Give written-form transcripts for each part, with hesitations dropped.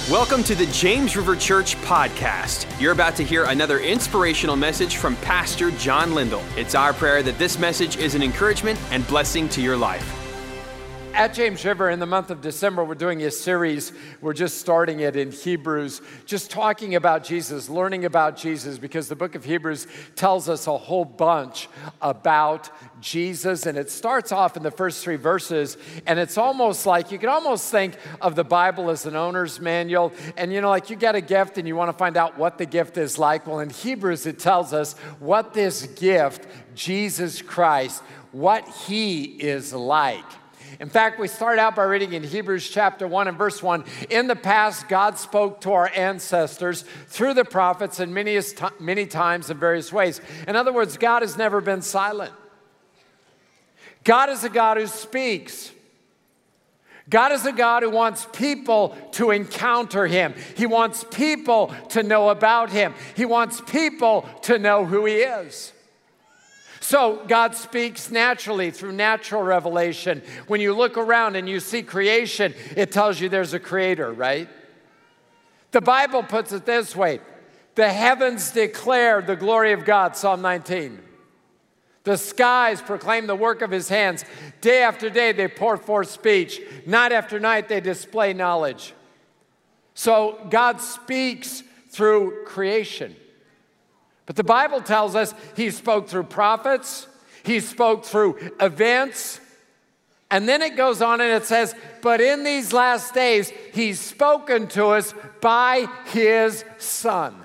Welcome to the James River Church podcast. You're about to hear another inspirational message from Pastor John Lindell. It's our prayer that this message is an encouragement and blessing to your life. At James River, in the month of December, we're doing a series. We're just starting it in Hebrews, just talking about Jesus, learning about Jesus, because the book of Hebrews tells us a whole bunch about Jesus. And it starts off in the first three verses, and it's almost like, you can almost think of the Bible as an owner's manual. And you know, like you get a gift and you want to find out what the gift is like. Well, in Hebrews, it tells us what this gift, Jesus Christ, what he is like. In fact, we start out by reading in Hebrews chapter 1 and verse 1. In the past, God spoke to our ancestors through the prophets in many times in various ways. In other words, God has never been silent. God is a God who speaks. God is a God who wants people to encounter him. He wants people to know about him. He wants people to know who he is. So God speaks naturally through natural revelation. When you look around and you see creation, it tells you there's a creator, right? The Bible puts it this way: the heavens declare the glory of God, Psalm 19. The skies proclaim the work of his hands. Day after day they pour forth speech. Night after night they display knowledge. So God speaks through creation. But the Bible tells us he spoke through prophets, he spoke through events, and then it goes on and it says, but in these last days, he's spoken to us by his Son.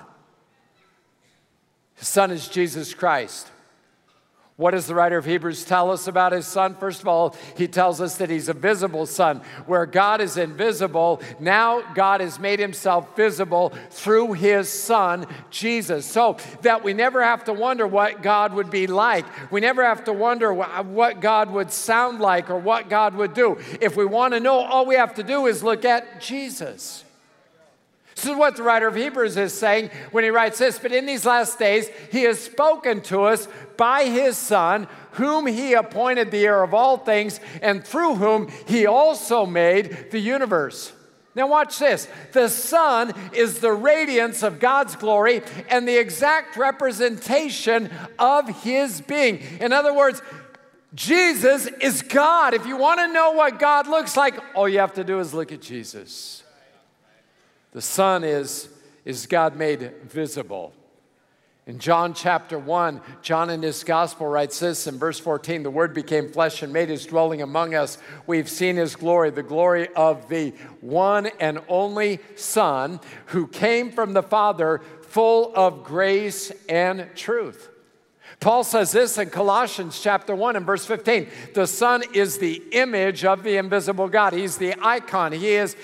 His Son is Jesus Christ. What does the writer of Hebrews tell us about his Son? First of all, he tells us that he's a visible Son. Where God is invisible, now God has made himself visible through his Son, Jesus. So that we never have to wonder what God would be like. We never have to wonder what God would sound like or what God would do. If we want to know, all we have to do is look at Jesus. This is what the writer of Hebrews is saying when he writes this: but in these last days, he has spoken to us by his Son, whom he appointed the heir of all things, and through whom he also made the universe. Now watch this. The Son is the radiance of God's glory and the exact representation of his being. In other words, Jesus is God. If you want to know what God looks like, all you have to do is look at Jesus. The Son is God made visible. In John chapter 1, John in his gospel writes this in verse 14, the Word became flesh and made his dwelling among us. We've seen his glory, the glory of the one and only Son who came from the Father, full of grace and truth. Paul says this in Colossians chapter 1 and verse 15. The Son is the image of the invisible God. He's the icon. He is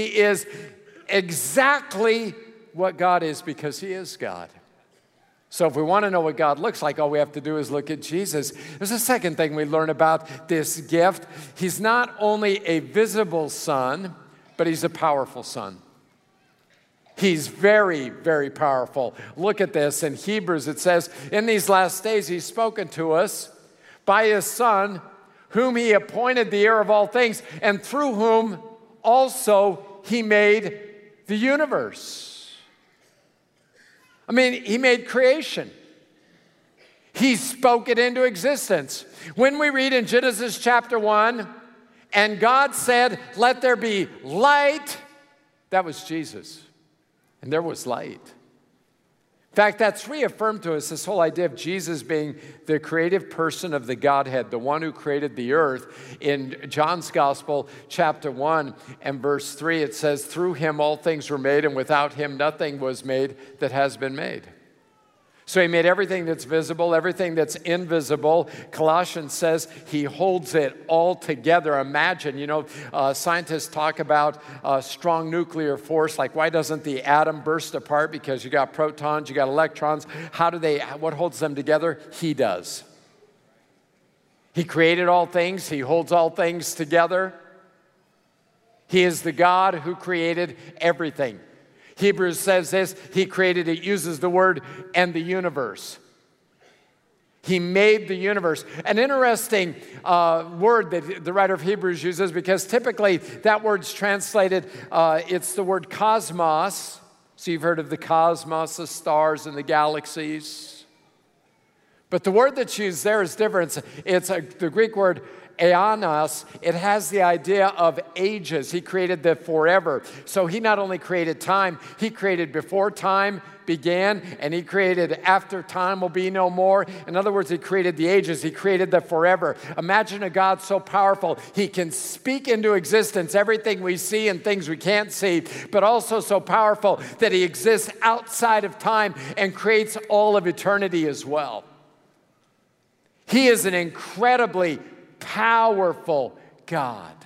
exactly what God is, because he is God. So if we want to know what God looks like, all we have to do is look at Jesus. There's a second thing we learn about this gift. He's not only a visible Son, but he's a powerful Son. He's very, very powerful. Look at this. In Hebrews, it says, in these last days, he's spoken to us by his Son, whom he appointed the heir of all things, and through whom also he made the universe. I mean, he made creation. He spoke it into existence. When we read in Genesis chapter 1, and God said, let there be light, that was Jesus. And there was light. In fact, that's reaffirmed to us, this whole idea of Jesus being the creative person of the Godhead, the one who created the earth. In John's Gospel, chapter 1 and verse 3, it says, through him all things were made, and without him nothing was made that has been made. So he made everything that's visible, everything that's invisible. Colossians says he holds it all together. Imagine, scientists talk about strong nuclear force. Like, why doesn't the atom burst apart? Because you got protons, you got electrons. What holds them together? He does. He created all things. He holds all things together. He is the God who created everything. Hebrews says this, he created, it uses the word, and the universe. He made the universe. An interesting word that the writer of Hebrews uses, because typically that word's translated, it's the word cosmos. So you've heard of the cosmos, the stars and the galaxies. But the word that's used there is different. It's the Greek word Aeonos. It has the idea of ages. He created the forever. So he not only created time, he created before time began, and he created after time will be no more. In other words, he created the ages. He created the forever. Imagine a God so powerful, he can speak into existence everything we see and things we can't see, but also so powerful that he exists outside of time and creates all of eternity as well. He is an incredibly powerful God.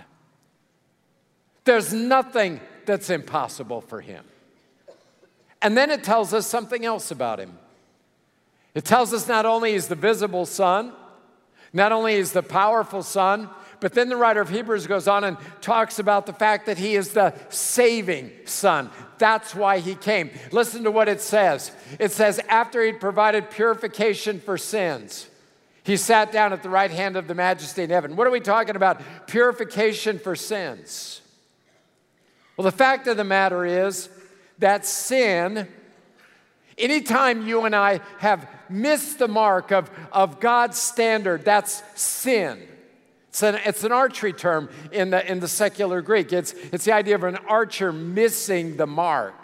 There's nothing that's impossible for him. And then it tells us something else about him. It tells us not only he's the visible Son, not only is the powerful Son, but then the writer of Hebrews goes on and talks about the fact that he is the saving Son. That's why he came. Listen to what it says. It says, after he'd provided purification for sins, he sat down at the right hand of the Majesty in heaven. What are we talking about? Purification for sins. Well, the fact of the matter is that sin, anytime you and I have missed the mark of God's standard, that's sin. It's an archery term in the secular Greek. It's the idea of an archer missing the mark.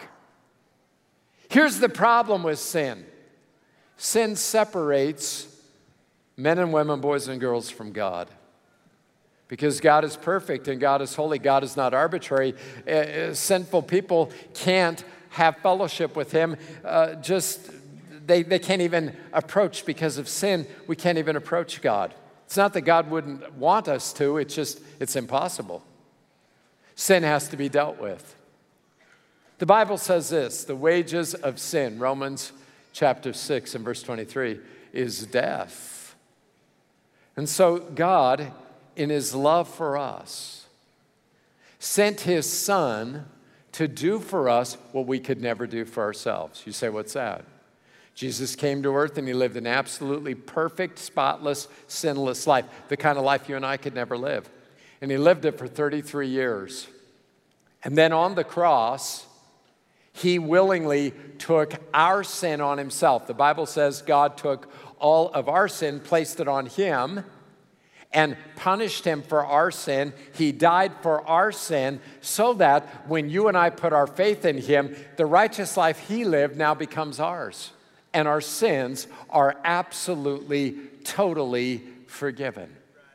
Here's the problem with sin. Sin separates men and women, boys and girls from God. Because God is perfect and God is holy. God is not arbitrary. Sinful people can't have fellowship with him. They can't even approach, because of sin. We can't even approach God. It's not that God wouldn't want us to. It's impossible. Sin has to be dealt with. The Bible says this, the wages of sin, Romans chapter 6 and verse 23, is death. And so God, in his love for us, sent his Son to do for us what we could never do for ourselves. You say, what's that? Jesus came to earth and he lived an absolutely perfect, spotless, sinless life, the kind of life you and I could never live. And he lived it for 33 years. And then on the cross, he willingly took our sin on himself. The Bible says God took all of our sin, placed it on him, and punished him for our sin. He died for our sin so that when you and I put our faith in him, the righteous life he lived now becomes ours. And our sins are absolutely, totally forgiven.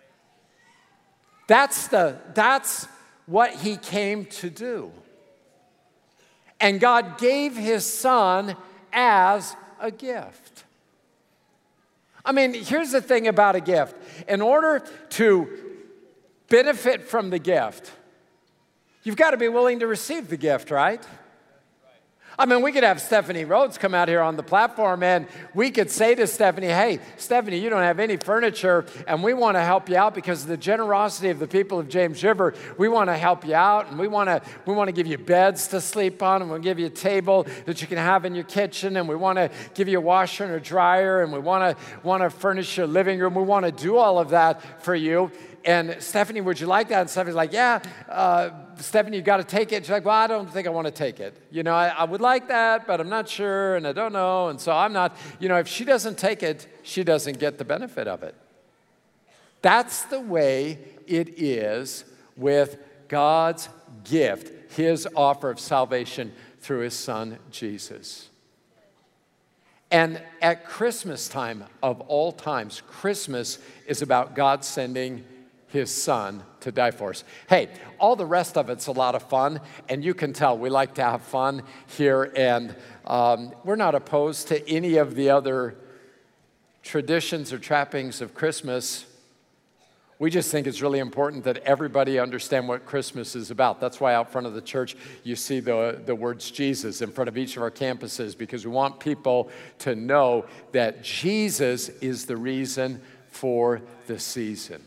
That's what he came to do. And God gave his Son as a gift. I mean, here's the thing about a gift. In order to benefit from the gift, you've got to be willing to receive the gift, right? I mean, we could have Stephanie Rhodes come out here on the platform and we could say to Stephanie, hey, Stephanie, you don't have any furniture and we want to help you out because of the generosity of the people of James River. We want to help you out and we want to give you beds to sleep on, and we'll give you a table that you can have in your kitchen, and we want to give you a washer and a dryer, and we want to furnish your living room. We want to do all of that for you. And Stephanie, would you like that? And Stephanie's like, yeah, Stephanie, you got to take it. She's like, well, I don't think I want to take it. You know, I would like that, but I'm not sure, and I don't know, and so I'm not. You know, if she doesn't take it, she doesn't get the benefit of it. That's the way it is with God's gift, his offer of salvation through his Son, Jesus. And at Christmas time, of all times, Christmas is about God sending his Son to die for us. Hey, all the rest of it's a lot of fun, and you can tell we like to have fun here, and we're not opposed to any of the other traditions or trappings of Christmas. We just think it's really important that everybody understand what Christmas is about. That's why out front of the church you see the words Jesus in front of each of our campuses, because we want people to know that Jesus is the reason for the season.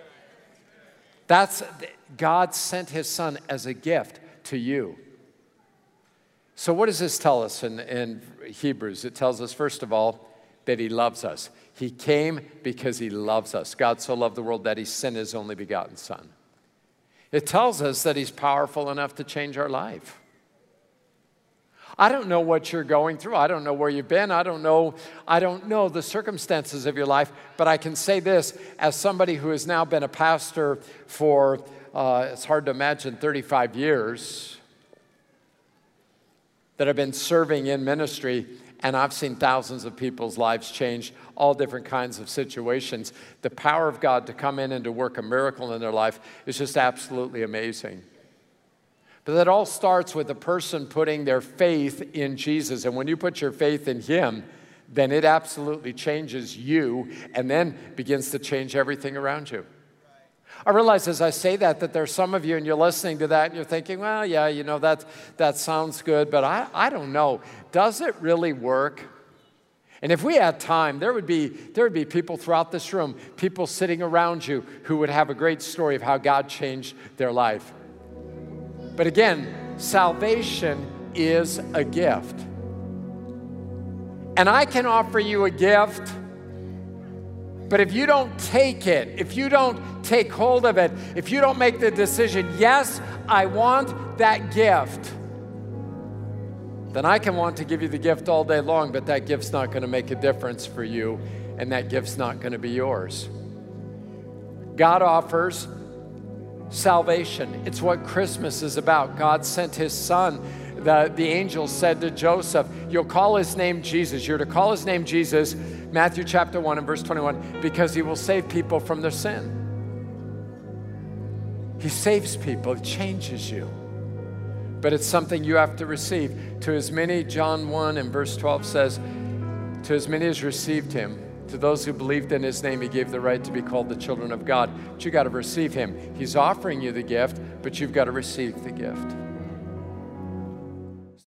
God sent his Son as a gift to you. So what does this tell us in Hebrews? It tells us, first of all, that he loves us. He came because he loves us. God so loved the world that he sent his only begotten Son. It tells us that he's powerful enough to change our life. I don't know what you're going through. I don't know where you've been. I don't know the circumstances of your life, but I can say this as somebody who has now been a pastor for, it's hard to imagine, 35 years, that I've been serving in ministry, and I've seen thousands of people's lives change, all different kinds of situations. The power of God to come in and to work a miracle in their life is just absolutely amazing. But that all starts with a person putting their faith in Jesus. And when you put your faith in him, then it absolutely changes you and then begins to change everything around you. I realize as I say that there's some of you and you're listening to that and you're thinking, well, yeah, you know, that sounds good, but I don't know. Does it really work? And if we had time, there would be people throughout this room, people sitting around you who would have a great story of how God changed their life. But again, salvation is a gift. And I can offer you a gift, but if you don't take it, if you don't take hold of it, if you don't make the decision, yes, I want that gift, then I can want to give you the gift all day long, but that gift's not going to make a difference for you, and that gift's not going to be yours. God offers salvation. It's what Christmas is about. God sent his Son. The angel said to Joseph, you'll call his name Jesus. You're to call his name Jesus, Matthew chapter 1 and verse 21, because he will save people from their sin. He saves people. He changes you. But it's something you have to receive. To as many, John 1 and verse 12 says, to as many as received him, to those who believed in his name, he gave the right to be called the children of God. But you got to receive him. He's offering you the gift, but you've got to receive the gift.